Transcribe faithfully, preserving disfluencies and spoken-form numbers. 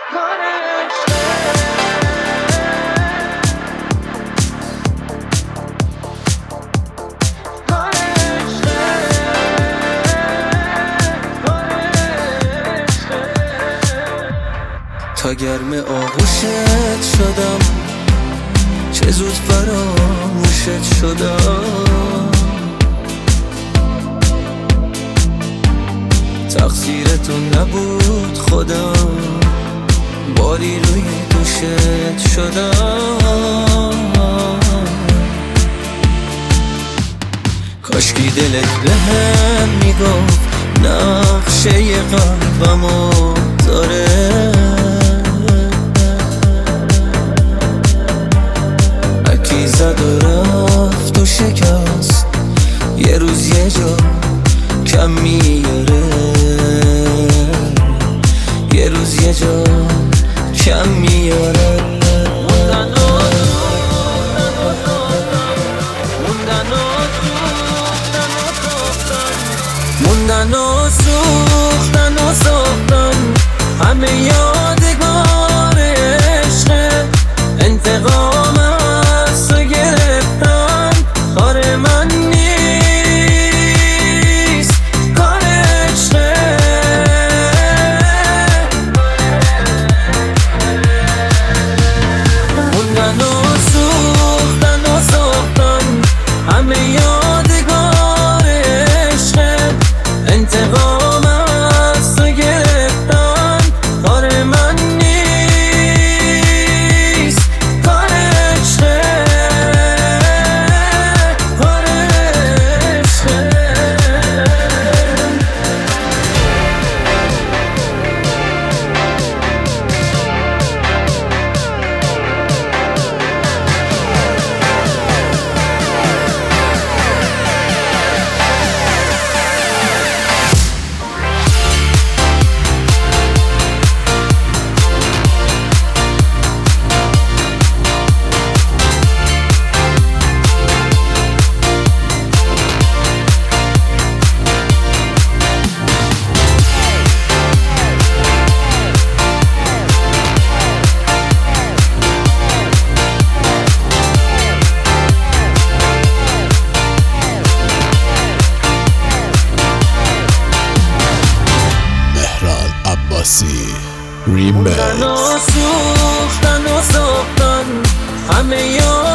تا گرم آغوشت شدم چه زود فراموشت شدم، تقصیر تو نبود خودم باری روی دوشت شدم. کاشکی دلت بهم میگفت نقشه قلبمو داره، اکی زد و رفت و شکست یه روز یه جا کم میاره، یه روز یه جا کم میاره. موندن و موندن و سوختن و ساختن همه یادگار عشق، انتقام از تو گرفتن کار من نیست، کار عشقه. موندن و سوختن و ساختن همه یادگار عشق، انتقام از تو گرفتن کار من نیست، کار عشقه، کار عشقه. Remix. موندن و سوختن و ساختن همه